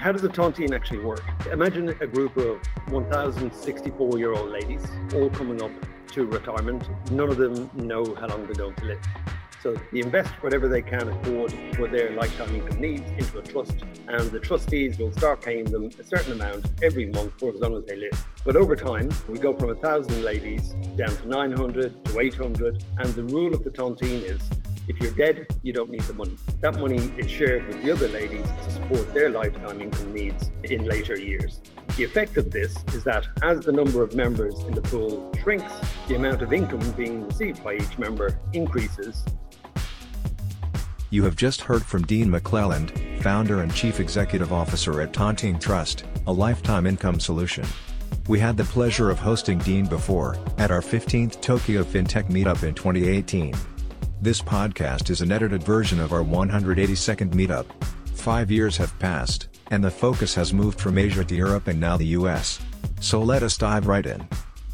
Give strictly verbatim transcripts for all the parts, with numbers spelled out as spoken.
How does a tontine actually work? Imagine a group of one thousand sixty-four year old ladies all coming up to retirement. None of them know how long they're going to live. So they invest whatever they can afford for their lifetime income needs into a trust, and the trustees will start paying them a certain amount every month for as long as they live. But over time, we go from one thousand ladies down to nine hundred to eight hundred, and the rule of the tontine is if you're dead, you don't need the money. That money is shared with the other ladies to support their lifetime income needs in later years. The effect of this is that as the number of members in the pool shrinks, the amount of income being received by each member increases. You have just heard from Dean McClelland, founder and chief executive officer at Tontine Trust, a lifetime income solution. We had the pleasure of hosting Dean before, at our fifteenth Tokyo FinTech Meetup in twenty eighteen. This podcast is an edited version of our one hundred eighty-second meetup. Five years have passed, and the focus has moved from Asia to Europe and now the U S. So let us dive right in.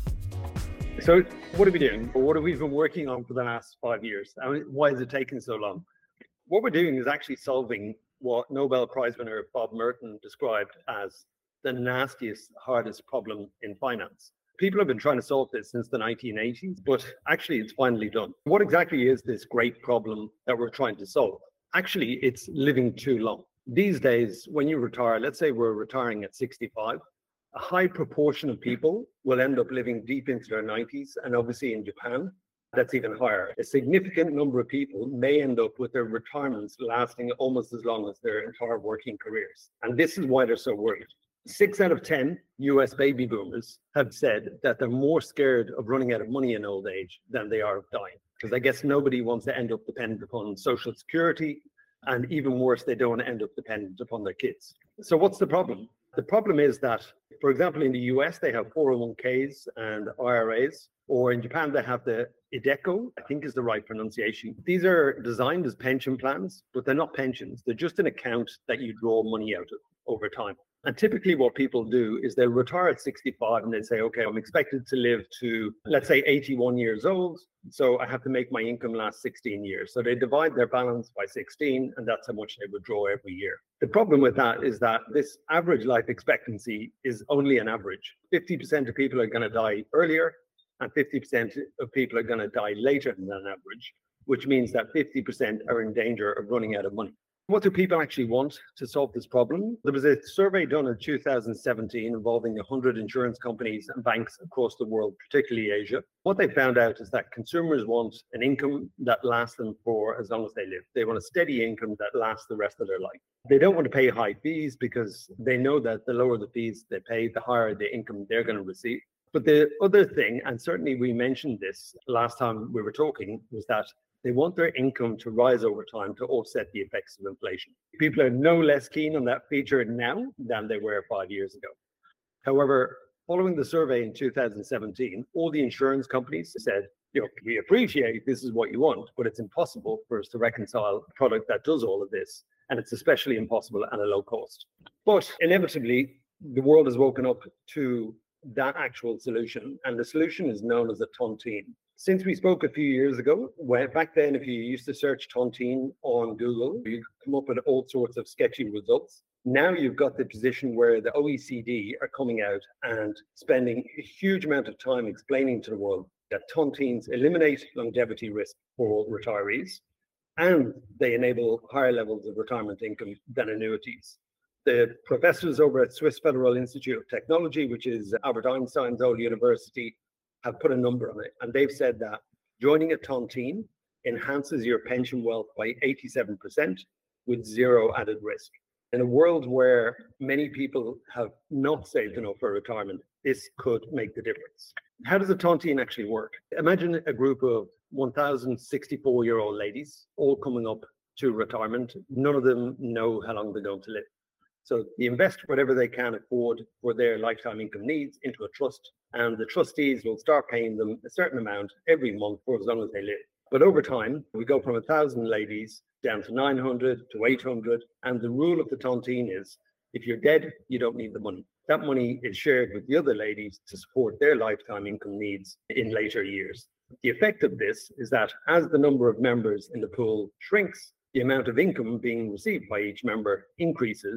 So what are we doing? What have we been working on for the last five years? I mean, why is it taking so long? What we're doing is actually solving what Nobel Prize winner Bob Merton described as the nastiest, hardest problem in finance. People have been trying to solve this since the nineteen eighties, but actually it's finally done. What exactly is this great problem that we're trying to solve? Actually, it's living too long. These days, when you retire, let's say we're retiring at sixty-five, a high proportion of people will end up living deep into their nineties, and obviously in Japan, that's even higher. A significant number of people may end up with their retirements lasting almost as long as their entire working careers. And this is why they're so worried. Six out of ten U S baby boomers have said that they're more scared of running out of money in old age than they are of dying. Because I guess nobody wants to end up dependent upon Social Security, and even worse, they don't want to end up dependent upon their kids. So what's the problem? The problem is that, for example, in the U S, they have four oh one k's and I R As, or in Japan, they have the iDeCo, I think is the right pronunciation. These are designed as pension plans, but they're not pensions. They're just an account that you draw money out of over time. And typically what people do is they'll retire at sixty-five and they say, okay, I'm expected to live to, let's say, eighty-one years old. So I have to make my income last sixteen years. So they divide their balance by sixteen, and that's how much they withdraw every year. The problem with that is that this average life expectancy is only an average. fifty percent of people are going to die earlier, and fifty percent of people are going to die later than that average, which means that fifty percent are in danger of running out of money. What do people actually want to solve this problem? There was a survey done in two thousand seventeen involving one hundred insurance companies and banks across the world, particularly Asia. What they found out is that consumers want an income that lasts them for as long as they live. They want a steady income that lasts the rest of their life. They don't want to pay high fees because they know that the lower the fees they pay, the higher the income they're going to receive. But the other thing, and certainly we mentioned this last time we were talking, was that they want their income to rise over time to offset the effects of inflation. People are no less keen on that feature now than they were five years ago. However, following the survey in two thousand seventeen, all the insurance companies said, you know, we appreciate this is what you want, but it's impossible for us to reconcile a product that does all of this. And it's especially impossible at a low cost. But inevitably, the world has woken up to that actual solution, and the solution is known as a tontine. Since we spoke a few years ago, where back then, if you used to search tontine on Google, you come up with all sorts of sketchy results. Now you've got the position where the O E C D are coming out and spending a huge amount of time explaining to the world that tontines eliminate longevity risk for retirees, and they enable higher levels of retirement income than annuities. The professors over at Swiss Federal Institute of Technology, which is Albert Einstein's old university, have put a number on it. And they've said that joining a tontine enhances your pension wealth by eighty-seven percent with zero added risk. In a world where many people have not saved enough for retirement, this could make the difference. How does a tontine actually work? Imagine a group of one thousand sixty-four year old ladies all coming up to retirement. None of them know how long they're going to live. So they invest whatever they can afford for their lifetime income needs into a trust, and the trustees will start paying them a certain amount every month for as long as they live. But over time, we go from one thousand ladies down to nine hundred to eight hundred, and the rule of the tontine is if you're dead, you don't need the money. That money is shared with the other ladies to support their lifetime income needs in later years. The effect of this is that as the number of members in the pool shrinks, the amount of income being received by each member increases,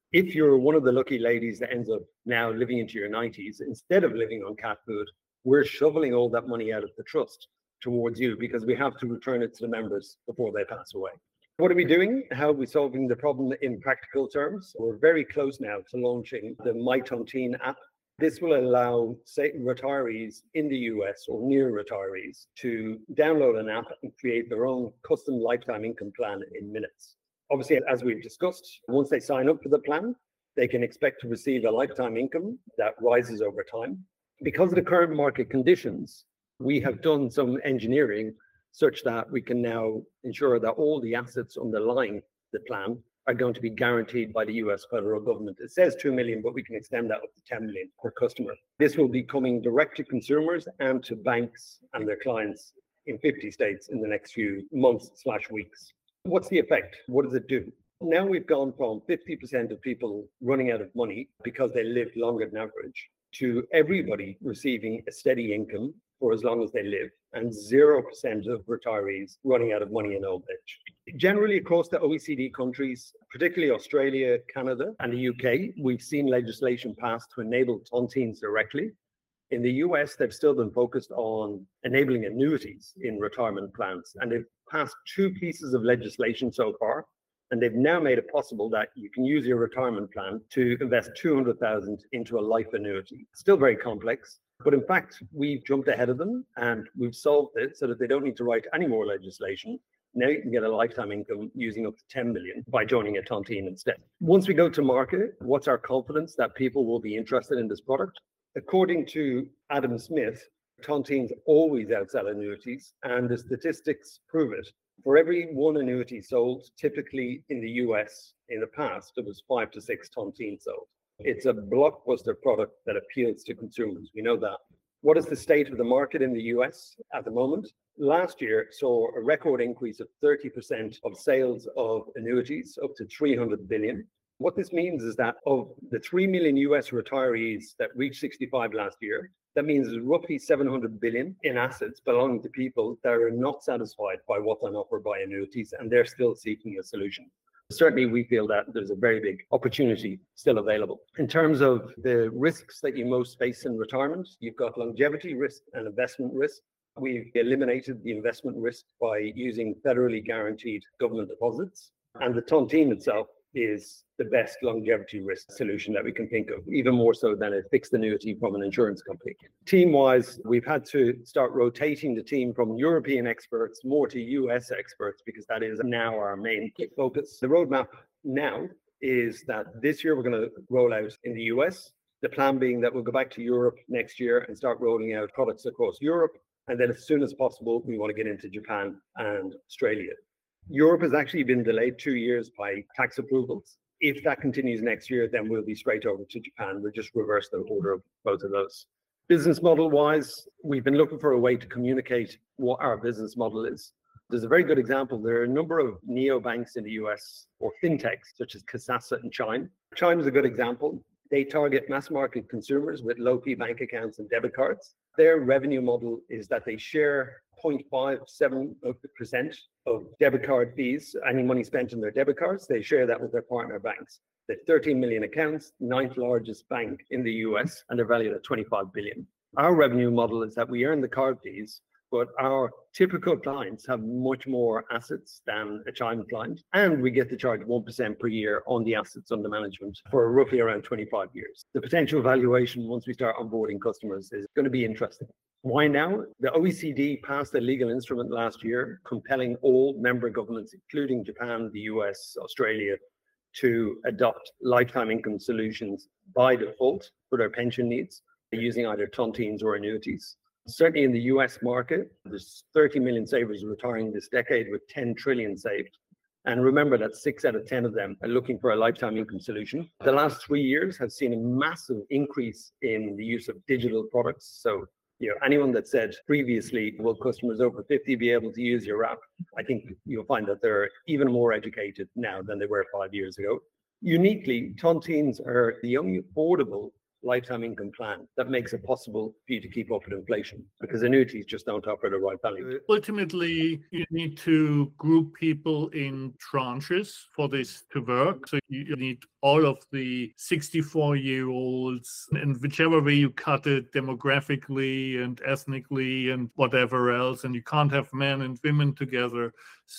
If you're one of the lucky ladies that ends up now living into your nineties, instead of living on cat food, we're shoveling all that money out of the trust towards you because we have to return it to the members before they pass away. What are we doing? How are we solving the problem in practical terms? We're very close now to launching the My Tontine app. This will allow, say, retirees in the U S or near retirees to download an app and create their own custom lifetime income plan in minutes. Obviously, as we've discussed, once they sign up for the plan, they can expect to receive a lifetime income that rises over time. Because of the current market conditions, we have done some engineering such that we can now ensure that all the assets underlying the plan are going to be guaranteed by the U S federal government. It says two million, but we can extend that up to ten million per customer. This will be coming direct to consumers and to banks and their clients in fifty states in the next few months slash weeks. What's the effect? What does it do? Now we've gone from fifty percent of people running out of money because they lived longer than average to everybody receiving a steady income for as long as they live, and zero percent of retirees running out of money in old age. Generally across the O E C D countries, particularly Australia, Canada, and the U K, we've seen legislation passed to enable tontines directly. In the U S, they've still been focused on enabling annuities in retirement plans, and they've passed two pieces of legislation so far, and they've now made it possible that you can use your retirement plan to invest two hundred thousand dollars into a life annuity. Still very complex, but in fact, we've jumped ahead of them and we've solved it so that they don't need to write any more legislation. Now you can get a lifetime income using up to ten million by joining a tontine instead. Once we go to market, what's our confidence that people will be interested in this product? According to Adam Smith, tontines always outsell annuities, and the statistics prove it. For every one annuity sold, typically in the U S in the past, there was five to six tontines sold. It's a blockbuster product that appeals to consumers. We know that. What is the state of the market in the U S at the moment? Last year saw a record increase of thirty percent of sales of annuities, up to three hundred billion. What this means is that of the three million U S retirees that reached sixty-five last year, that means there's roughly seven hundred billion in assets belonging to people that are not satisfied by what's on offer by annuities, and they're still seeking a solution. Certainly, we feel that there's a very big opportunity still available. In terms of the risks that you most face in retirement, you've got longevity risk and investment risk. We've eliminated the investment risk by using federally guaranteed government deposits, and the tontine itself is the best longevity risk solution that we can think of, even more so than a fixed annuity from an insurance company. Team-wise, we've had to start rotating the team from European experts more to U S experts, because that is now our main focus. The roadmap now is that this year we're going to roll out in the U S, the plan being that we'll go back to Europe next year and start rolling out products across Europe. And then as soon as possible, we want to get into Japan and Australia. Europe has actually been delayed two years by tax approvals. If that continues next year, then we'll be straight over to Japan. We'll just reverse the order of both of those. Business model wise, we've been looking for a way to communicate what our business model is. There's a very good example. There are a number of neobanks in the U S or fintechs such as Kasasa and Chime. Chime is a good example. They target mass market consumers with low fee bank accounts and debit cards. Their revenue model is that they share zero point five seven percent of debit card fees, any money spent on their debit cards, they share that with their partner banks. They're thirteen million accounts, ninth largest bank in the U S, and they're valued at twenty-five billion. Our revenue model is that we earn the card fees, but our typical clients have much more assets than a Chime client, and we get to charge one percent per year on the assets under management for roughly around twenty-five years. The potential valuation once we start onboarding customers is going to be interesting. Why now? The O E C D passed a legal instrument last year compelling all member governments, including Japan, the U S, Australia, to adopt lifetime income solutions by default for their pension needs, using either tontines or annuities. Certainly in the U S market, there's thirty million savers retiring this decade with ten trillion saved. And remember that six out of ten of them are looking for a lifetime income solution. The last three years have seen a massive increase in the use of digital products. So, you know, anyone that said previously, will customers over fifty be able to use your app? I think you'll find that they're even more educated now than they were five years ago. Uniquely, tontines are the only affordable lifetime income plan that makes it possible for you to keep up with inflation, because annuities just don't offer the right value. Ultimately, you need to group people in tranches for this to work. So you need all of the sixty-four-year-olds, and whichever way you cut it, demographically and ethnically and whatever else, and you can't have men and women together.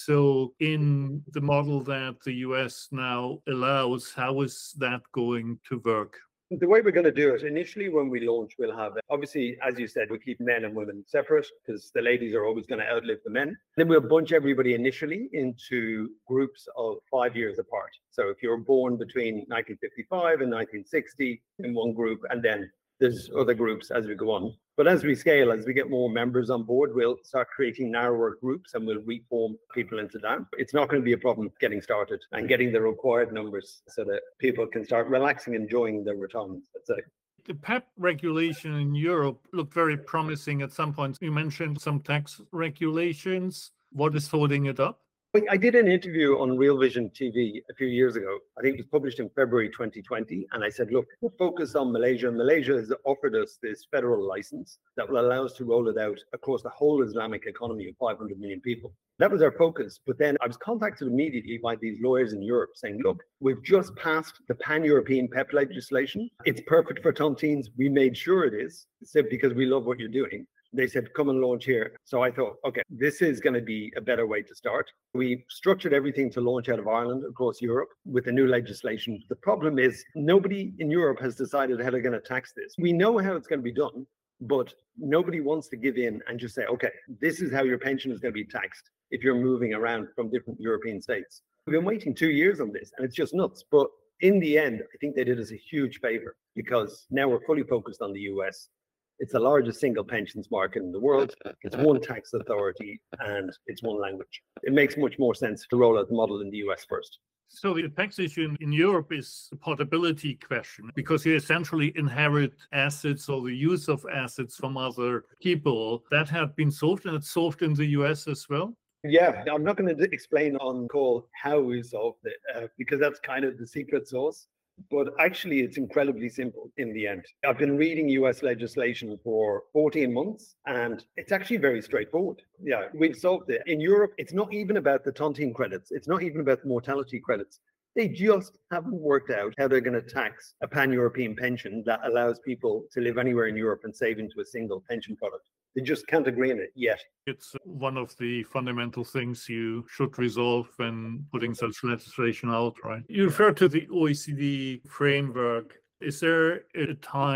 So in the model that the U S now allows, how is that going to work? The way we're going to do it, initially when we launch, we'll have, obviously, as you said, we keep men and women separate because the ladies are always going to outlive the men. Then we'll bunch everybody initially into groups of five years apart. So if you're born between nineteen fifty-five and nineteen sixty in one group, and then there's other groups as we go on. But as we scale, as we get more members on board, we'll start creating narrower groups and we'll reform people into that. It's not going to be a problem getting started and getting the required numbers so that people can start relaxing, enjoying their retirement. That's it. The P E P regulation in Europe looked very promising at some points. You mentioned some tax regulations. What is holding it up? I did an interview on Real Vision T V a few years ago. I think it was published in February twenty twenty. And I said, look, we'll focus on Malaysia. Malaysia has offered us this federal license that will allow us to roll it out across the whole Islamic economy of five hundred million people. That was our focus. But then I was contacted immediately by these lawyers in Europe saying, look, we've just passed the pan-European P E P legislation. It's perfect for tontines. We made sure it is, because we love what you're doing. They said, come and launch here. So I thought, okay, this is going to be a better way to start. We structured everything to launch out of Ireland across Europe with the new legislation. The problem is nobody in Europe has decided how they're going to tax this. We know how it's going to be done, but nobody wants to give in and just say, okay, this is how your pension is going to be taxed if you're moving around from different European states. We've been waiting two years on this and it's just nuts. But in the end, I think they did us a huge favor because now we're fully focused on the U S. It's the largest single pensions market in the world. It's one tax authority and it's one language. It makes much more sense to roll out the model in the U S first. So the tax issue in Europe is a portability question because you essentially inherit assets or the use of assets from other people. That had been solved, and it's solved in the U S as well. Yeah, I'm not going to explain on call how we solved it uh, because that's kind of the secret sauce. But actually, it's incredibly simple in the end. I've been reading U S legislation for fourteen months, and it's actually very straightforward. Yeah, we've solved it. In Europe, it's not even about the tontine credits. It's not even about the mortality credits. They just haven't worked out how they're going to tax a pan-European pension that allows people to live anywhere in Europe and save into a single pension product. They just can't agree on it yet. It's one of the fundamental things you should resolve when putting such legislation out, right? You refer to the O E C D framework. Is there a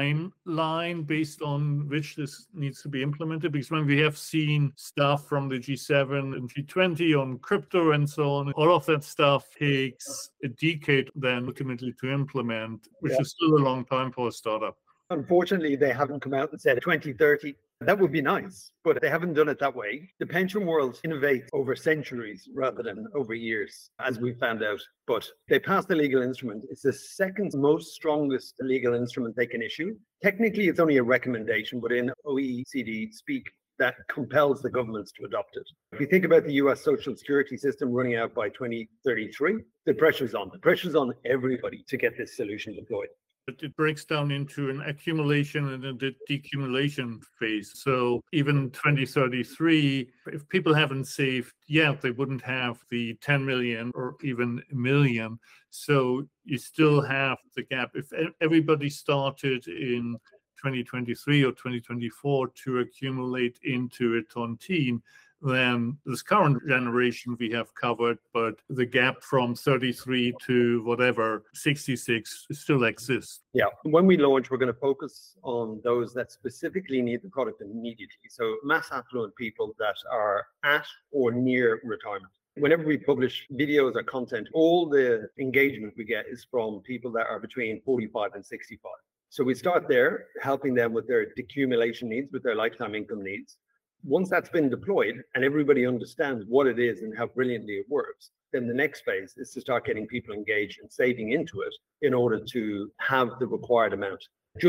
timeline based on which this needs to be implemented? Because when we have seen stuff from the G seven and G twenty on crypto and so on, all of that stuff takes a decade then ultimately to implement, which yeah. is still a long time for a startup. Unfortunately, they haven't come out and said twenty thirty. That would be nice, but they haven't done it that way. The pension world innovates over centuries rather than over years, as we found out. But they passed the legal instrument. It's the second most strongest legal instrument they can issue. Technically, it's only a recommendation, but in O E C D speak, that compels the governments to adopt it. If you think about the U S Social Security system running out by twenty thirty-three, the pressure's on. The pressure's on everybody to get this solution deployed. It breaks down into an accumulation and a de- decumulation phase. So even twenty thirty-three, if people haven't saved yet, they wouldn't have the ten million or even a million. So you still have the gap. If everybody started in twenty twenty-three or twenty twenty-four to accumulate into a tontine, then this current generation we have covered, but the gap from thirty-three to whatever, sixty-six still exists. Yeah, when we launch, we're going to focus on those that specifically need the product immediately. So mass affluent people that are at or near retirement. Whenever we publish videos or content, all the engagement we get is from people that are between forty-five and sixty-five. So we start there, helping them with their decumulation needs, with their lifetime income needs. Once that's been deployed and everybody understands what it is and how brilliantly it works, then the next phase is to start getting people engaged and saving into it in order to have the required amount. Just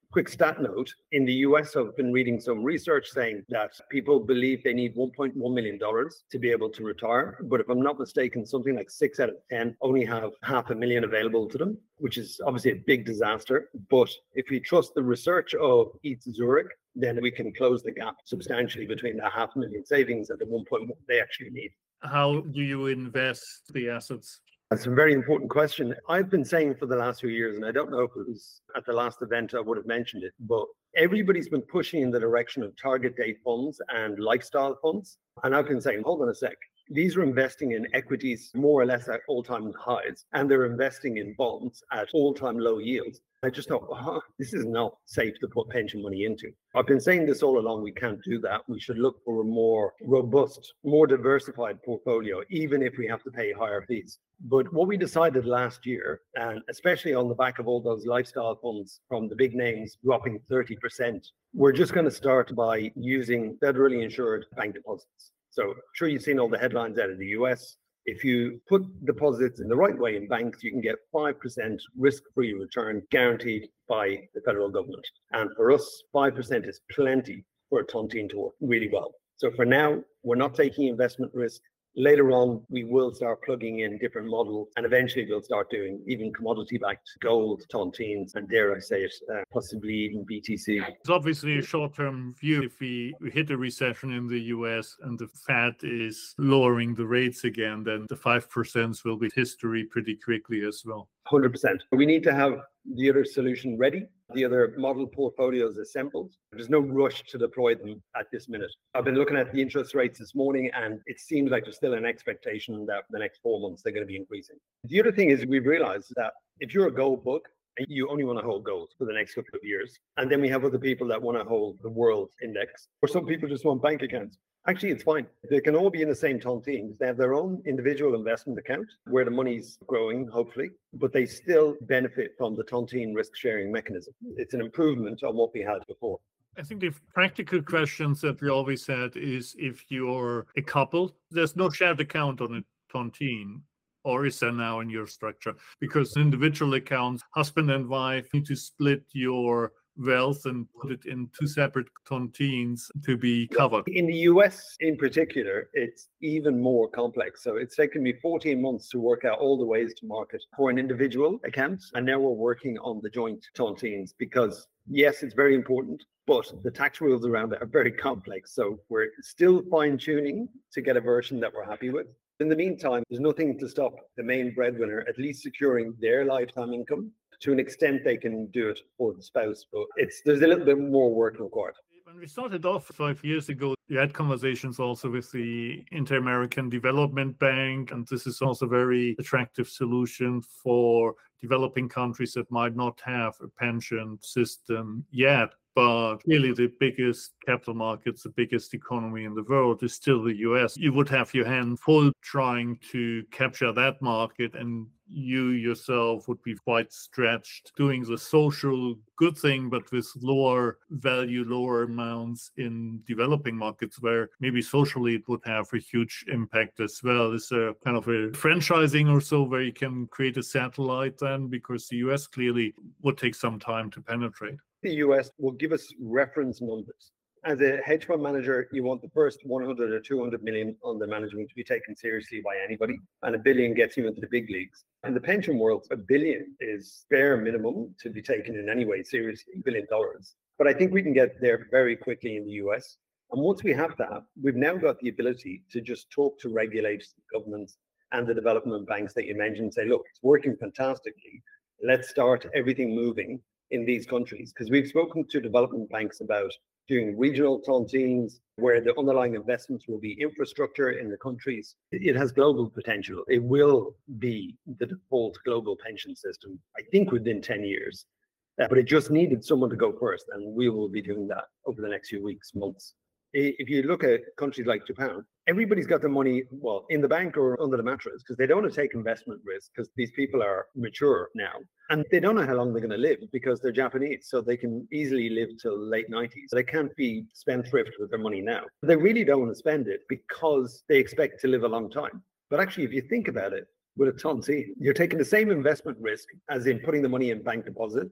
Quick stat note, in the U S, I've been reading some research saying that people believe they need one point one million dollars to be able to retire. But if I'm not mistaken, something like six out of ten only have half a million available to them, which is obviously a big disaster. But if we trust the research of Eats Zurich, then we can close the gap substantially between the half million savings and the one point one they actually need. How do you invest the assets? That's a very important question. I've been saying for the last few years, and I don't know if it was at the last event I would have mentioned it, but everybody's been pushing in the direction of target date funds and lifestyle funds. And I've been saying, hold on a sec. These are investing in equities more or less at all-time highs, and they're investing in bonds at all-time low yields. I just thought, oh, this is not safe to put pension money into. I've been saying this all along, we can't do that. We should look for a more robust, more diversified portfolio, even if we have to pay higher fees. But what we decided last year, and especially on the back of all those lifestyle funds from the big names dropping thirty percent, we're just going to start by using federally insured bank deposits. So I'm sure you've seen all the headlines out of the U S. If you put deposits in the right way in banks, you can get five percent risk-free return guaranteed by the federal government. And for us, five percent is plenty for a tontine to work really well. So for now, we're not taking investment risk. Later on, we will start plugging in different models, and eventually we'll start doing even commodity-backed gold, tontines, and dare I say it, uh, possibly even B T C. It's obviously a short-term view. If we, we hit a recession in the U S and the Fed is lowering the rates again, then the five percent will be history pretty quickly as well. one hundred percent. We need to have the other solution ready, the other model portfolios assembled. There's no rush to deploy them at this minute. I've been looking at the interest rates this morning, and it seems like there's still an expectation that for the next four months they're going to be increasing. The other thing is we've realized that if you're a gold book, and you only want to hold gold for the next couple of years, and then we have other people that want to hold the world index, or some people just want bank accounts. Actually, it's fine. They can all be in the same tontines. They have their own individual investment account where the money's growing, hopefully, but they still benefit from the tontine risk-sharing mechanism. It's an improvement on what we had before. I think the practical questions that we always had is if you're a couple, there's no shared account on a tontine. Or is there now in your structure? Because individual accounts, husband and wife, need to split your wealth and put it in two separate tontines to be covered. In the U S in particular, it's even more complex. So it's taken me fourteen months to work out all the ways to market for an individual account. And now we're working on the joint tontines because yes, it's very important, but the tax rules around it are very complex. So we're still fine tuning to get a version that we're happy with. In the meantime, there's nothing to stop the main breadwinner at least securing their lifetime income. To an extent, they can do it for the spouse, but it's there's a little bit more work required. When we started off five years ago, we had conversations also with the Inter-American Development Bank, and this is also a very attractive solution for developing countries that might not have a pension system yet. But really the biggest capital markets, the biggest economy in the world is still the U S. You would have your hand full trying to capture that market, and you yourself would be quite stretched doing the social good thing, but with lower value, lower amounts in developing markets where maybe socially it would have a huge impact as well. Is there kind of a franchising or so where you can create a satellite then? Because the U S clearly would take some time to penetrate. The U S will give us reference numbers. As a hedge fund manager, you want the first one hundred or two hundred million under management to be taken seriously by anybody, and a billion gets you into the big leagues. In the pension world, a billion is bare minimum to be taken in any way seriously, a billion dollars. But I think we can get there very quickly in the U S. And once we have that, we've now got the ability to just talk to regulators, governments, and the development banks that you mentioned, say, look, it's working fantastically. Let's start everything moving in these countries, because we've spoken to development banks about doing regional tontines where the underlying investments will be infrastructure in the countries. It has global potential. It will be the default global pension system, I think, within ten years. Uh, but it just needed someone to go first, and we will be doing that over the next few weeks, months. If you look at countries like Japan, everybody's got their money, well, in the bank or under the mattress, because they don't want to take investment risk, because these people are mature now. And they don't know how long they're going to live because they're Japanese, so they can easily live till late nineties. They can't be spendthrift with their money now. They really don't want to spend it because they expect to live a long time. But actually, if you think about it, with a tontine, you're taking the same investment risk as in putting the money in bank deposits,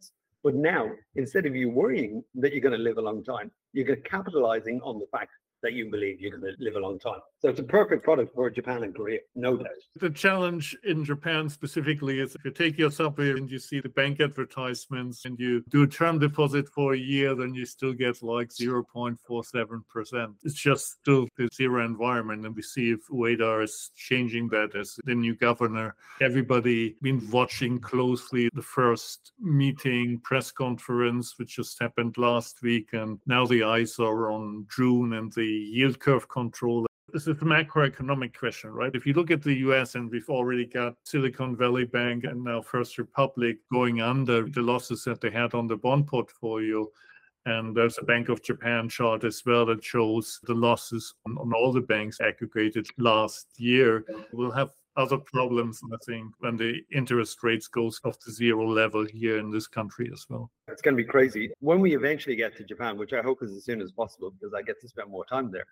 But now, instead of you worrying that you're going to live a long time, you're capitalizing on the fact that you believe you're going to live a long time. So it's a perfect product for Japan and Korea, no doubt. The challenge in Japan specifically is if you take your subway and you see the bank advertisements and you do a term deposit for a year, then you still get like zero point four seven percent. It's just still the zero environment. And we see if Ueda is changing that as the new governor. Everybody been watching closely the first meeting, press conference, which just happened last week. And now the eyes are on June and the yield curve control. This is a macroeconomic question, right? If you look at the U S, and we've already got Silicon Valley Bank and now First Republic going under the losses that they had on the bond portfolio. And there's a Bank of Japan chart as well that shows the losses on, on all the banks aggregated last year. We'll have other problems, I think, when the interest rates goes off the zero level here in this country as well. It's going to be crazy. When we eventually get to Japan, which I hope is as soon as possible because I get to spend more time there,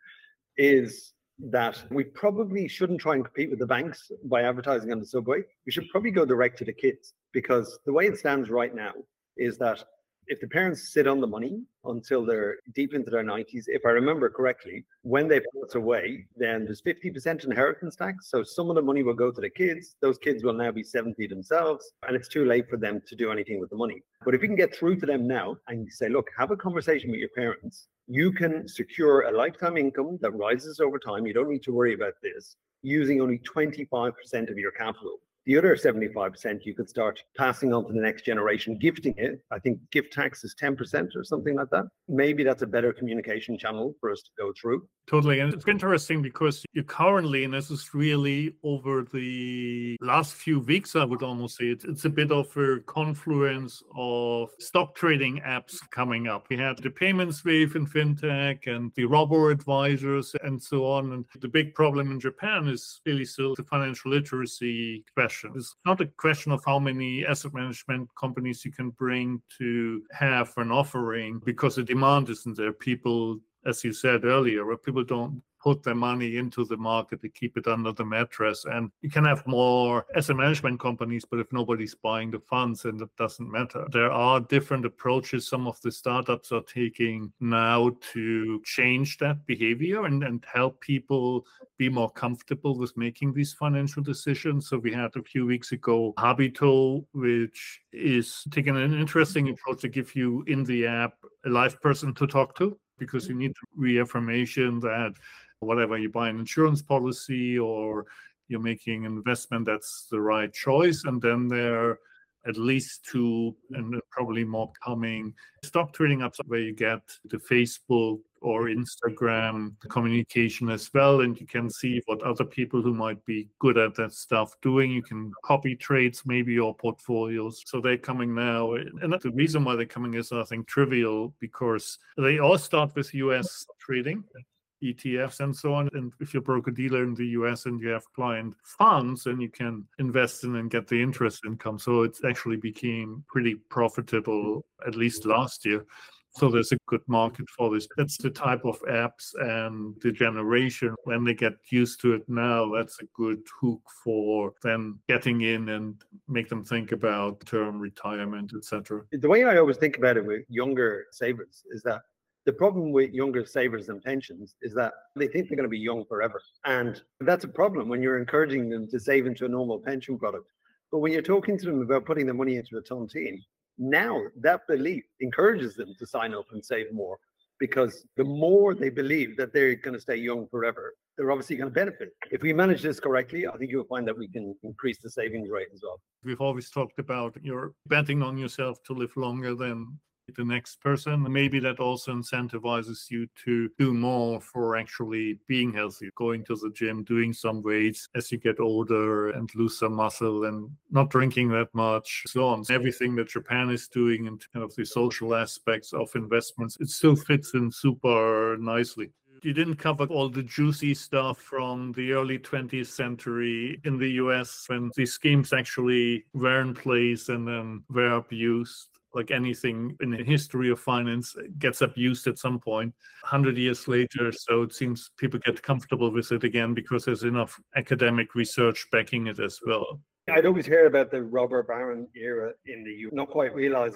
is that we probably shouldn't try and compete with the banks by advertising on the subway. We should probably go direct to the kids, because the way it stands right now is that if the parents sit on the money until they're deep into their nineties, if I remember correctly, when they pass away, then there's fifty percent inheritance tax. So some of the money will go to the kids. Those kids will now be seventy themselves, and it's too late for them to do anything with the money. But if you can get through to them now and say, look, have a conversation with your parents, you can secure a lifetime income that rises over time. You don't need to worry about this, using only twenty-five percent of your capital. The other seventy-five percent you could start passing on to the next generation, gifting it. I think gift tax is ten percent or something like that. Maybe that's a better communication channel for us to go through. Totally. And it's interesting because you currently, and this is really over the last few weeks, I would almost say, it's, it's a bit of a confluence of stock trading apps coming up. We had the payments wave in fintech and the robo-advisors and so on. And the big problem in Japan is really still the financial literacy question. It's not a question of how many asset management companies you can bring to have an offering, because the demand isn't there. People, as you said earlier, where people don't put their money into the market, to keep it under the mattress. And you can have more asset management companies, but if nobody's buying the funds, then it doesn't matter. There are different approaches some of the startups are taking now to change that behavior and, and help people be more comfortable with making these financial decisions. So we had a few weeks ago Habito, which is taking an interesting approach to give you in the app a live person to talk to, because you need reaffirmation that whatever you buy an insurance policy or you're making an investment, that's the right choice. And then there are at least two, and probably more coming, stock trading apps where you get the Facebook or Instagram communication as well, and you can see what other people who might be good at that stuff doing. You can copy trades, maybe your portfolios. So they're coming now. And the reason why they're coming is, I think, trivial, because they all start with U S trading, E T Fs and so on. And if you're a broker-dealer in the U S and you have client funds, then you can invest in and get the interest income. So it actually became pretty profitable, at least last year. So there's a good market for this. That's the type of apps and the generation. When they get used to it now, that's a good hook for them getting in and make them think about term retirement, et cetera. The way I always think about it with younger savers is that the problem with younger savers and pensions is that they think they're going to be young forever. And that's a problem when you're encouraging them to save into a normal pension product. But when you're talking to them about putting their money into a tontine, now that belief encourages them to sign up and save more, because the more they believe that they're going to stay young forever, they're obviously going to benefit. If we manage this correctly, I think you'll find that we can increase the savings rate as well. We've always talked about you're betting on yourself to live longer than the next person. Maybe that also incentivizes you to do more for actually being healthy, going to the gym, doing some weights as you get older and lose some muscle, and not drinking that much, so on. Everything that Japan is doing in kind of the social aspects of investments, it still fits in super nicely. You didn't cover all the juicy stuff from the early twentieth century in the U S when these schemes actually were in place and then were abused. Like anything in the history of finance gets abused at some point, one hundred years later. So it seems people get comfortable with it again because there's enough academic research backing it as well. I'd always hear about the robber baron era in the U S, not quite realizing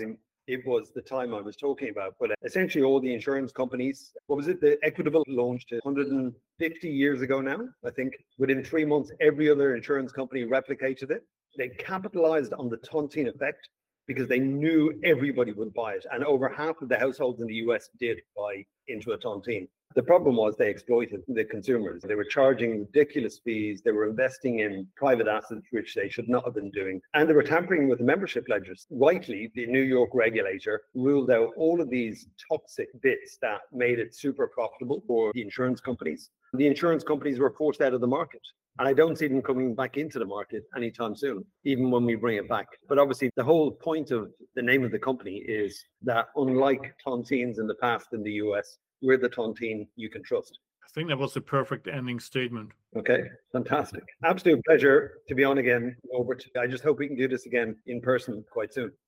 it was the time I was talking about. But essentially all the insurance companies, what was it? The Equitable launched one hundred fifty years ago now, I think. Within three months, every other insurance company replicated it. They capitalized on the tontine effect because they knew everybody would buy it. And over half of the households in the U S did buy into a tontine. The problem was they exploited the consumers. They were charging ridiculous fees. They were investing in private assets, which they should not have been doing. And they were tampering with the membership ledgers. Rightly, the New York regulator ruled out all of these toxic bits that made it super profitable for the insurance companies. The insurance companies were forced out of the market. And I don't see them coming back into the market anytime soon, even when we bring it back. But obviously, the whole point of the name of the company is that unlike tontines in the past in the U S, we're the tontine you can trust. I think that was a perfect ending statement. Okay, fantastic. Absolute pleasure to be on again, Norbert. I just hope we can do this again in person quite soon.